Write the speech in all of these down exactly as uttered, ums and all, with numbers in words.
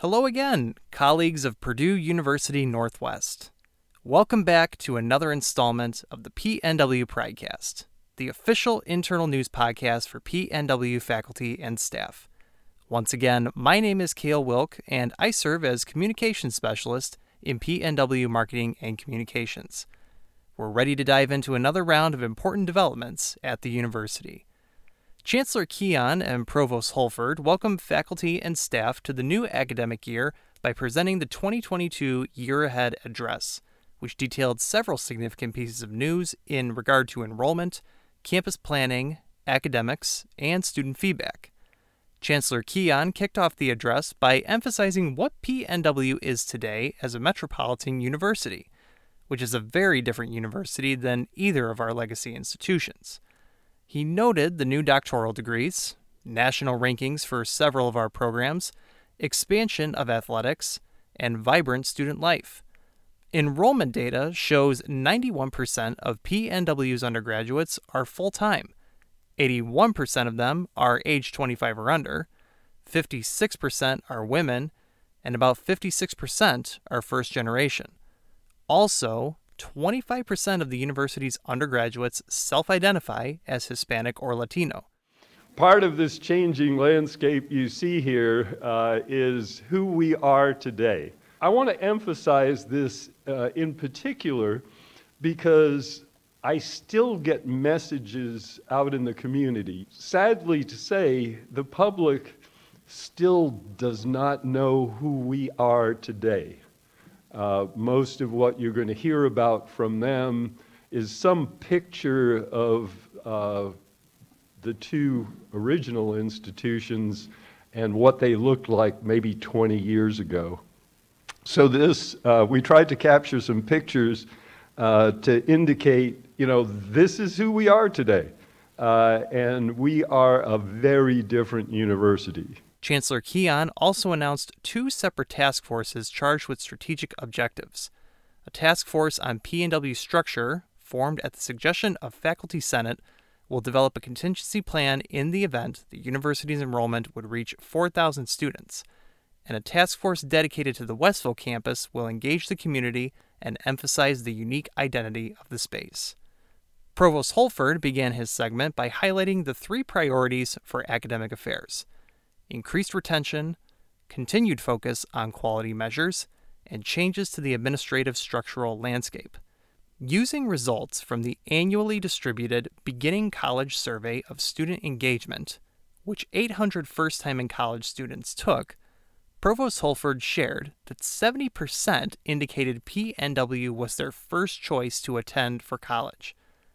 Hello again, colleagues of Purdue University Northwest. Welcome back to another installment of the P N W Pridecast, the official internal news podcast for P N W faculty and staff. Once again, my name is Cale Wilk, and I serve as Communications Specialist in P N W Marketing and Communications. We're ready to dive into another round of important developments at the university. Chancellor Keon and Provost Holford welcomed faculty and staff to the new academic year by presenting the twenty twenty-two Year Ahead Address, which detailed several significant pieces of news in regard to enrollment, campus planning, academics, and student feedback. Chancellor Keon kicked off the address by emphasizing what P N W is today as a metropolitan university, which is a very different university than either of our legacy institutions. He noted the new doctoral degrees, national rankings for several of our programs, expansion of athletics, and vibrant student life. Enrollment data shows ninety-one percent of P N W's undergraduates are full-time, eighty-one percent of them are age twenty-five or under, fifty-six percent are women, and about fifty-six percent are first generation. Also, twenty-five percent of the university's undergraduates self-identify as Hispanic or Latino. Part of this changing landscape you see here uh, is who we are today. I want to emphasize this uh, in particular because I still get messages out in the community. Sadly to say, the public still does not know who we are today. Uh, most of what you're going to hear about from them is some picture of uh, the two original institutions and what they looked like maybe twenty years ago. So this, uh, we tried to capture some pictures uh, to indicate, you know, this is who we are today. Uh, and we are a very different university. Chancellor Keon also announced two separate task forces charged with strategic objectives. A task force on P N W structure, formed at the suggestion of Faculty Senate, will develop a contingency plan in the event the university's enrollment would reach four thousand students. And a task force dedicated to the Westville campus will engage the community and emphasize the unique identity of the space. Provost Holford began his segment by highlighting the three priorities for academic affairs: increased retention, continued focus on quality measures, and changes to the administrative structural landscape. Using results from the annually distributed Beginning College Survey of Student Engagement, which eight hundred first-time in college students took, Provost Holford shared that seventy percent indicated P N W was their first choice to attend for college.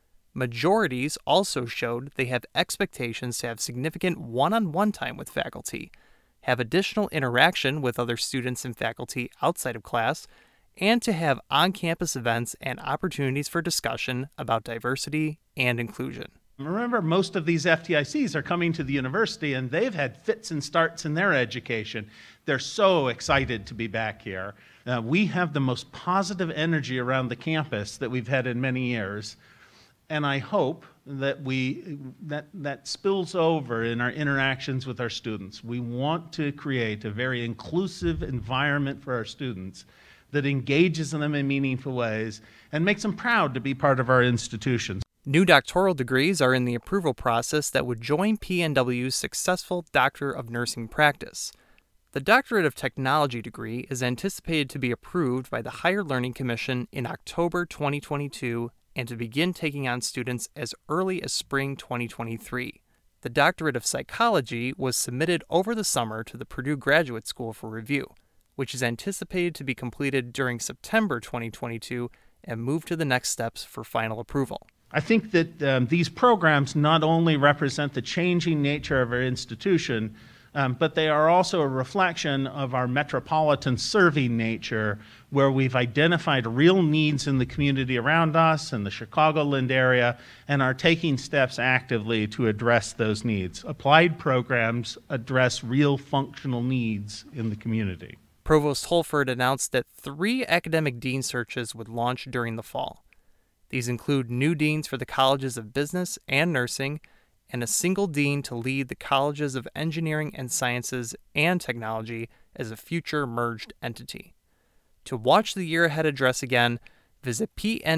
Majorities also showed they have expectations to have significant one-on-one time with faculty, have additional interaction with other students and faculty outside of class, and to have on-campus events and opportunities for discussion about diversity and inclusion. Remember, most of these F T I Cs are coming to the university, and they've had fits and starts in their education. They're so excited to be back here. Uh, we have the most positive energy around the campus that we've had in many years. And I hope that we that that spills over in our interactions with our students. We want to create a very inclusive environment for our students that engages them in meaningful ways and makes them proud to be part of our institutions. New doctoral degrees are in the approval process that would join P N W's successful Doctor of Nursing practice. The Doctorate of Technology degree is anticipated to be approved by the Higher Learning Commission in October twenty twenty-two and to begin taking on students as early as spring twenty twenty-three. The Doctorate of Psychology was submitted over the summer to the Purdue Graduate School for review, which is anticipated to be completed during September twenty twenty-two and move to the next steps for final approval. I think that um, these programs not only represent the changing nature of our institution, um, but they are also a reflection of our metropolitan serving nature, where we've identified real needs in the community around us in the Chicagoland area and are taking steps actively to address those needs. Applied programs address real functional needs in the community. Provost Holford announced that three academic dean searches would launch during the fall. These include new deans for the colleges of business and nursing, and a single dean to lead the colleges of engineering and sciences and technology, as a future merged entity. To watch the year ahead address again, visit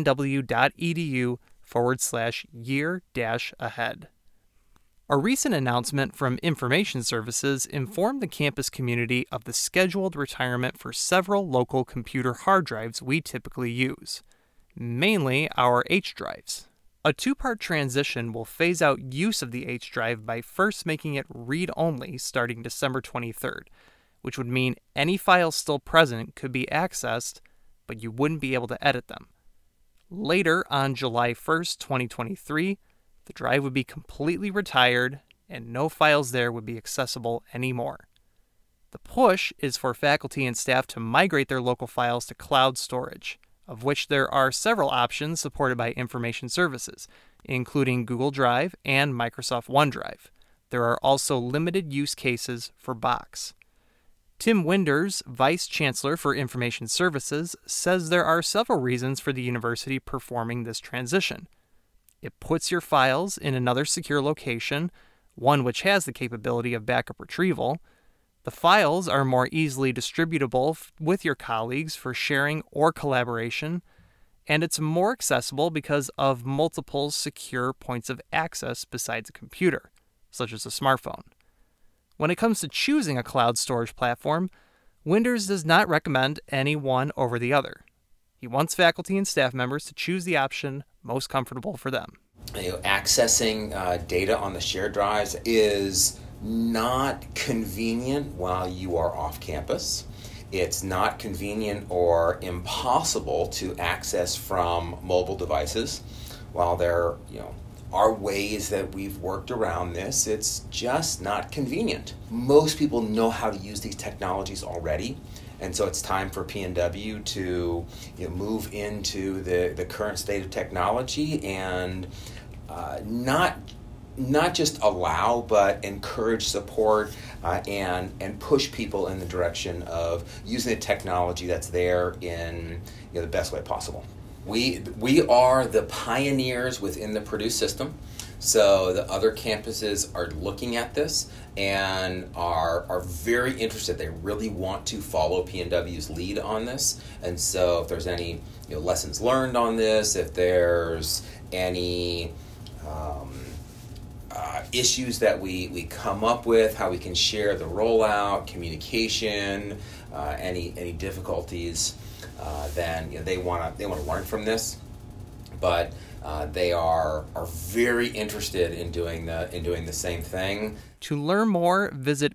pnw.edu forward slash year dash ahead. A recent announcement from Information Services informed the campus community of the scheduled retirement for several local computer hard drives we typically use, mainly our H drives. A two-part transition will phase out use of the H drive by first making it read-only starting December twenty-third, which would mean any files still present could be accessed, but you wouldn't be able to edit them. Later, on July first, twenty twenty-three, the drive would be completely retired and no files there would be accessible anymore. The push is for faculty and staff to migrate their local files to cloud storage, of which there are several options supported by Information Services, including Google Drive and Microsoft OneDrive. There are also limited use cases for Box. Tim Winders, Vice Chancellor for Information Services, says there are several reasons for the university performing this transition. It puts your files in another secure location, one which has the capability of backup retrieval. The files are more easily distributable f- with your colleagues for sharing or collaboration, and it's more accessible because of multiple secure points of access besides a computer, such as a smartphone. When it comes to choosing a cloud storage platform, Winders does not recommend any one over the other. He wants faculty and staff members to choose the option most comfortable for them. You know, accessing uh, data on the shared drives is not convenient while you are off campus. It's not convenient or impossible to access from mobile devices. While there, you know, are ways that we've worked around this, it's just not convenient. Most people know how to use these technologies already. And so it's time for P N W to you know, move into the, the current state of technology and uh, not not just allow, but encourage support uh, and and push people in the direction of using the technology that's there in you know, the best way possible. We we are the pioneers within the Purdue system. So the other campuses are looking at this and are are very interested. They really want to follow P N W's lead on this. And so if there's any you know, lessons learned on this, if there's any um, uh, issues that we, we come up with, how we can share the rollout, communication, uh, any any difficulties, uh, then you know, they want to they want to learn from this. But Uh, they are are very interested in doing the in doing the same thing. To learn more, visit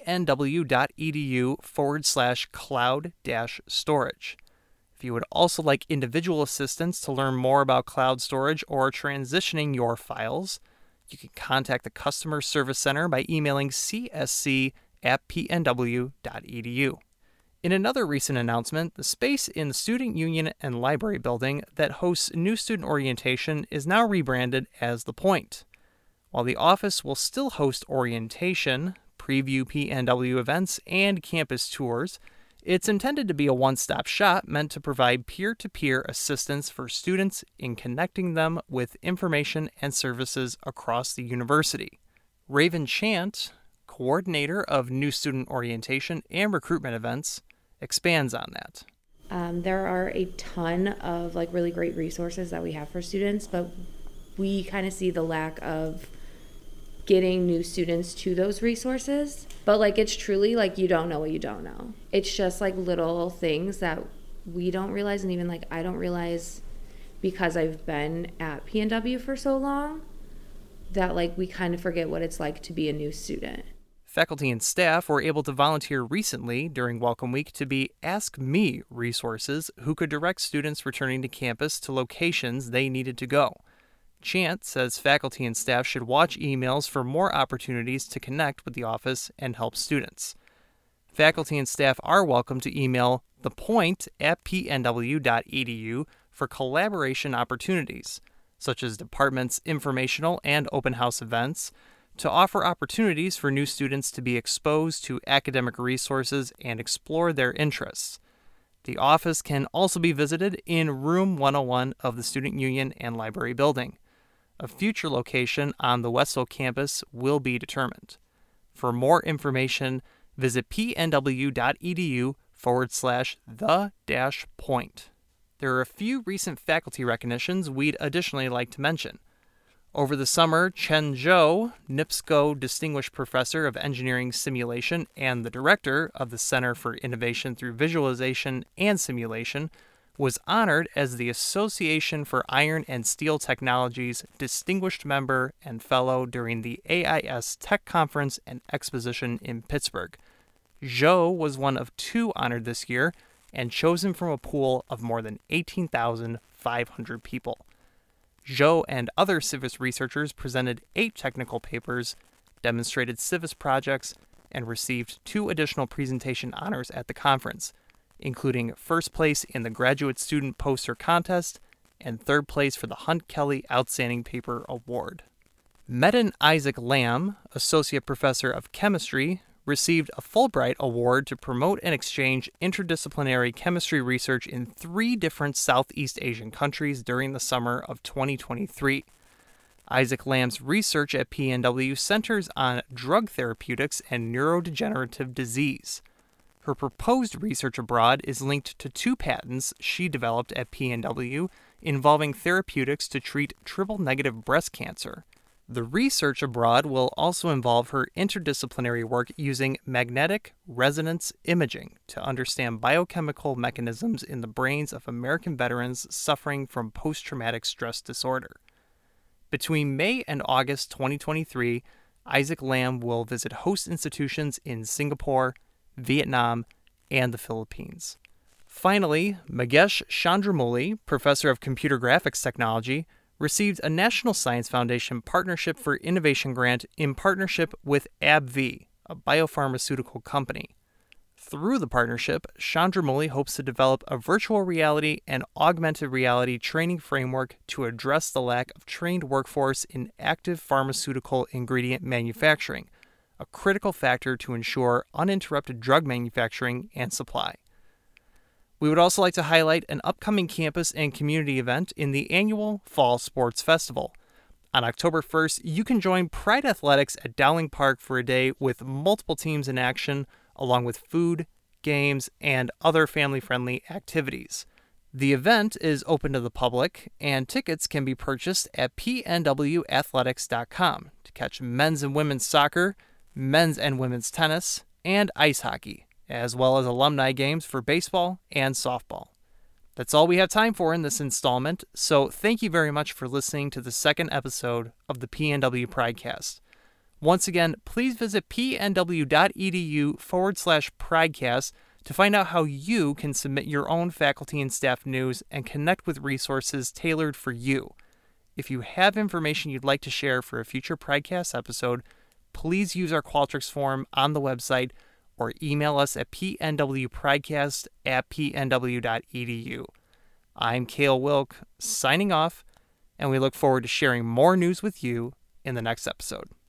pnw.edu forward slash cloud dash storage. If you would also like individual assistance to learn more about cloud storage or transitioning your files, you can contact the Customer Service Center by emailing c s c at p n w dot e d u. In another recent announcement, the space in the Student Union and Library building that hosts new student orientation is now rebranded as The Point. While the office will still host orientation, preview P N W events, and campus tours, it's intended to be a one-stop shop meant to provide peer-to-peer assistance for students in connecting them with information and services across the university. Raven Chant, coordinator of new student orientation and recruitment events, expands on that. Um, there are a ton of like really great resources that we have for students, but we kind of see the lack of getting new students to those resources. But like it's truly like you don't know what you don't know. It's just like little things that we don't realize, and even like I don't realize because I've been at P N W for so long, that like we kind of forget what it's like to be a new student. Faculty and staff were able to volunteer recently during Welcome Week to be Ask Me resources who could direct students returning to campus to locations they needed to go. Chant says faculty and staff should watch emails for more opportunities to connect with the office and help students. Faculty and staff are welcome to email thepoint at p n w dot e d u for collaboration opportunities, such as departments' informational and open house events, to offer opportunities for new students to be exposed to academic resources and explore their interests. The office can also be visited in Room one oh one of the Student Union and Library building. A future location on the Westville campus will be determined. For more information, visit pnw.edu forward slash the dash point. There are a few recent faculty recognitions we'd additionally like to mention. Over the summer, Chen Zhou, NIPSCO Distinguished Professor of Engineering Simulation and the Director of the Center for Innovation through Visualization and Simulation, was honored as the Association for Iron and Steel Technologies Distinguished Member and Fellow during the A I S Tech Conference and Exposition in Pittsburgh. Zhou was one of two honored this year and chosen from a pool of more than eighteen thousand five hundred people. Zhou and other Civis researchers presented eight technical papers, demonstrated Civis projects, and received two additional presentation honors at the conference, including first place in the Graduate Student Poster Contest and third place for the Hunt Kelly Outstanding Paper Award. Metin Isaac Lamb, Associate Professor of Chemistry, received a Fulbright Award to promote and exchange interdisciplinary chemistry research in three different Southeast Asian countries during the summer of twenty twenty-three. Isaac Lamb's research at P N W centers on drug therapeutics and neurodegenerative disease. Her proposed research abroad is linked to two patents she developed at P N W involving therapeutics to treat triple-negative breast cancer. The research abroad will also involve her interdisciplinary work using magnetic resonance imaging to understand biochemical mechanisms in the brains of American veterans suffering from post-traumatic stress disorder. Between May and August twenty twenty-three, Isaac Lamb will visit host institutions in Singapore, Vietnam, and the Philippines. Finally, Magesh Chandramouli, Professor of Computer Graphics Technology, received a National Science Foundation Partnership for Innovation grant in partnership with AbbVie, a biopharmaceutical company. Through the partnership, Chandramouli hopes to develop a virtual reality and augmented reality training framework to address the lack of trained workforce in active pharmaceutical ingredient manufacturing, a critical factor to ensure uninterrupted drug manufacturing and supply. We would also like to highlight an upcoming campus and community event in the annual Fall Sports Festival. On October first, you can join Pride Athletics at Dowling Park for a day with multiple teams in action, along with food, games, and other family-friendly activities. The event is open to the public, and tickets can be purchased at p n w athletics dot com to catch men's and women's soccer, men's and women's tennis, and ice hockey, as well as alumni games for baseball and softball. That's all we have time for in this installment, so thank you very much for listening to the second episode of the P N W Pridecast. Once again, please visit pnw.edu forward slash Pridecast to find out how you can submit your own faculty and staff news and connect with resources tailored for you. If you have information you'd like to share for a future Pridecast episode, please use our Qualtrics form on the website or email us at pnwpridecast at pnw.edu. I'm Cale Wilk, signing off, and we look forward to sharing more news with you in the next episode.